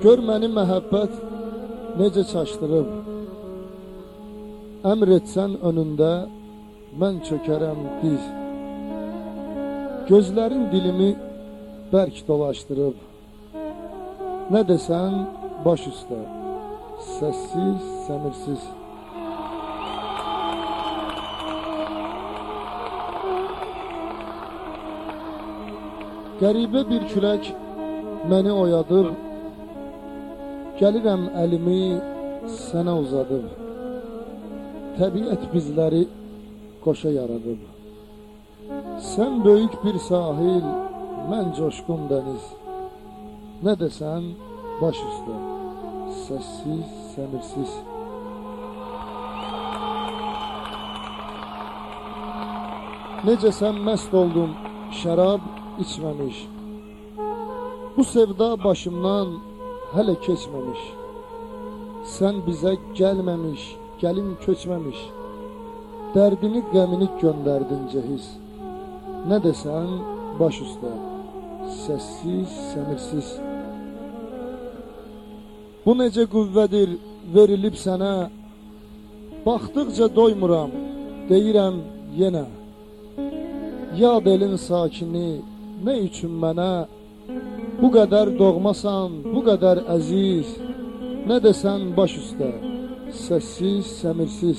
Gör məni məhəbbət necə çaşdırıb. Əmr etsən önündə mən çökərəm diz. Gözlərin dilimi bərk dolaşdırıb. Nə desən baş üstə, səssiz, səmirsiz. Qəribə bir külək məni oyadıb, gəlirəm əlimi sənə uzadıb. Təbiət bizləri qoşa yaradıb. Sən böyük bir sahil, mən coşqun dəniz. Nə desən baş üstə, səssiz, səmirsiz. Necə sən məst oldun, şərab içməmiş. Bu sevda başımdan hələ keçməmiş. Sən bizə gəlməmiş, gəlin köçməmiş. Dərdini, qəmini göndərdin cehiz. Nə desən baş üstə, səssiz, səmirsiz. Bu necə qüvvədir verilib sənə. Baxdıqca doymuram, deyirəm yenə. Yad elin sakini, nə üçün mənə? Bu qədər doğmasan, bu qədər əziz. Nə desən baş üstə, səssiz, səmirsiz.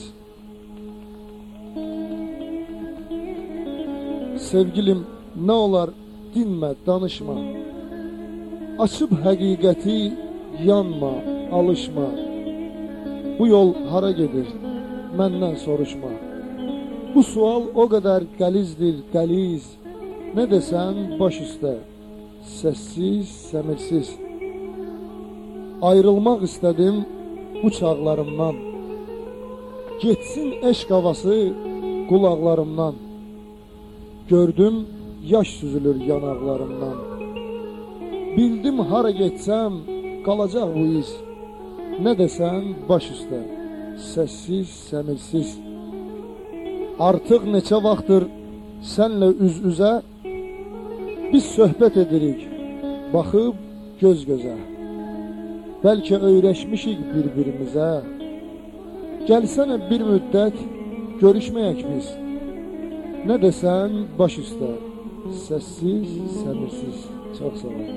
Sevgilim, nə olar dinmə, danışma. Açıb həqiqəti, yanma, alışma. Bu yol hara gedir, məndən soruşma. Bu sual o qədər qəlizdir, qəliz. Nə desən baş üstə, səssiz, səmirsiz. Ayrılmaq istədim bu çağlarımdan. Getsin eşq havası qulaqlarımdan. Gördüm yaş süzülür yanaqlarımdan. Bildim hara getsəm qalacaq bu iz. Nə desən baş üstə, səssiz, səmirsiz. Artıq neçə vaxtdır sənlə üz-üzə biz söhbət edirik, baxıb göz gözə. Bəlkə öyrəşmişik bir-birimizə. Gəlsənə bir müddət görüşməyək biz. Nə desən baş üstə, səssiz, səmirsiz. Çox sağ ol.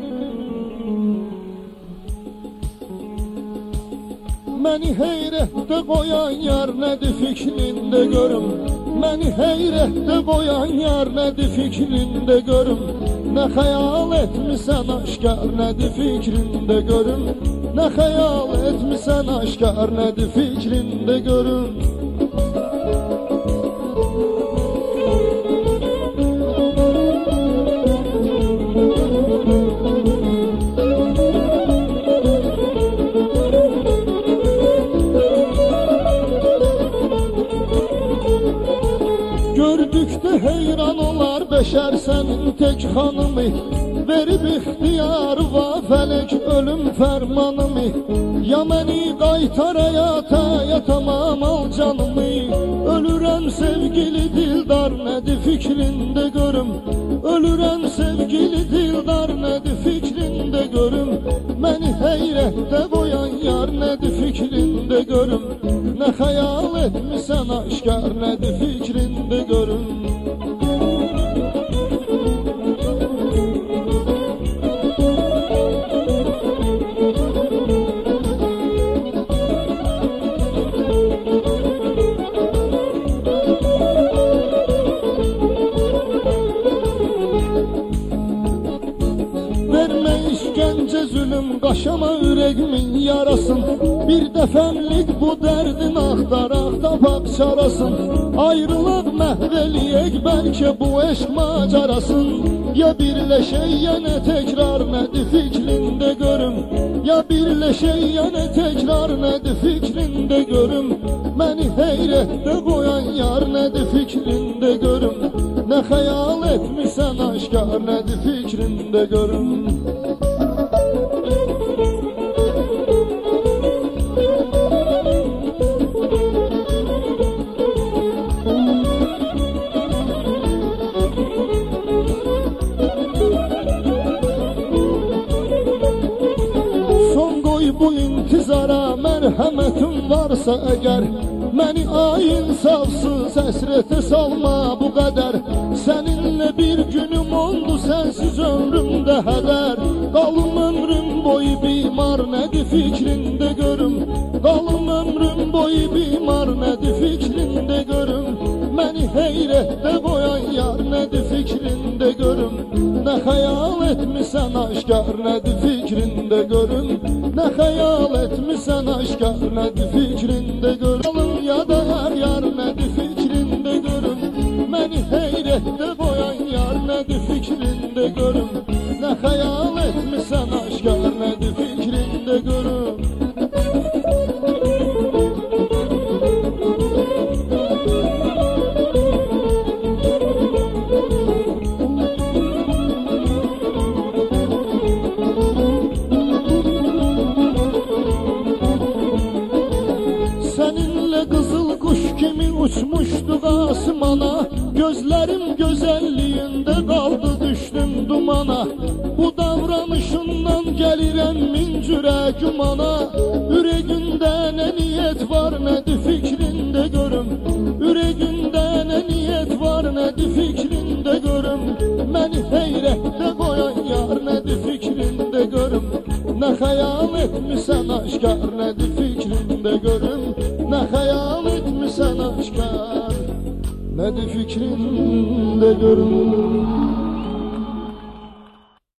Məni heyrətdə qoyan yar nədir fikrində görüm. Məni heyrətdə qoyan yar nədir fikrində görüm. Nə xəyal etmisən aşkar nədir fikrində görüm. Nə xəyal etmisən aşkar nədir fikrində görüm. Gördükdə heyran olar bəşər sənin tək xanımı. Verib ixtiyar va fələk ölüm fərmanımı. Ya məni qaytar həyata, ya tamam al canımı. Ölürəm sevgili dildar, nədir fikrində görüm. Ölürəm sevgili dildar, nədir fikrində görüm. Məni heyrətdə qoyan yar, nədir fikrində görüm. Nə xəyal etmisən aşkar, nədir fikrində görüm. İşkəncə zülüm qaşama ürəgimin yarasın. Bir dəfəmlik bu dərdin axtaraq tapaq çarasın. Ayrılaq məhv eləyək bəlkə bu eşq macarasın. Ya birləşək yenə təkrar, nədir fikrində görüm. Ya birləşək yenə təkrar, nədir fikrində görüm. Məni heyrətdə qoyan yar, nədir fikrində görüm. Nə xəyal etmisən aşkar, nədir fikrində görüm. intizara mərhəmətin varsa əgər, məni insafsız əsrətə salma bu qədər. Səninlə bir günüm oldu, sənsiz ömrümdə hədər. Qalım ömrüm boyu bimar, nədir fikrində görüm. Qalım ömrüm boyu bimar, nədir fikrində görüm. Məni heyrətdə qoyan yar, nədir fikrində görüm. Nə xəyal etmisən aşkar, nədir fikrində görüm. Nə xəyal etmisən aşkar, nədir fikrində görüm. Ya da hər yar, nədir fikrində görüm. Məni heyrətdə qoyan yar, nədir fikrində görüm. Nə xəyal etmisən aşkar, nədir fikrində görüm. Səninlə qızıl quş kimi uçmuşduq asmana, gözlərim gözəlliyində qaldı, düşdüm dumana. Bu davranışından gəlirəm min cürə gümana. Ürəyində nə niyyət var, nədir fikrində görüm. Ürəyində nə niyyət var, nədir fikrində görüm. Məni heyrətdə qoyan yar, nədir fikrində görüm. Nə xəyal etmisən aşkar, nədir fikrində görüm. Nə xəyal etmisən aşkar, nədir fikrində görüm.